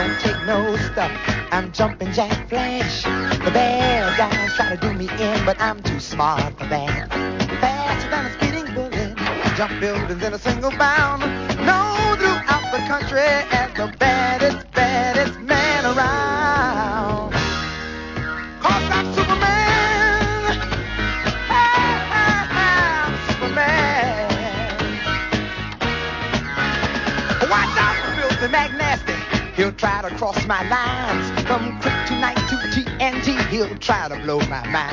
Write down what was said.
don't take no stuff. I'm jumping Jack Flash. The bad guys try to do me in, but I'm too smart for that. Faster than a speeding bullet, jump buildings in a single bound. Known throughout the country as the baddest man around. 'Cause I'm Superman. I'm Superman. Watch out for Filthy McNasty. He'll try to cross my lines. From kryptonite to TNT, he'll try to blow my mind.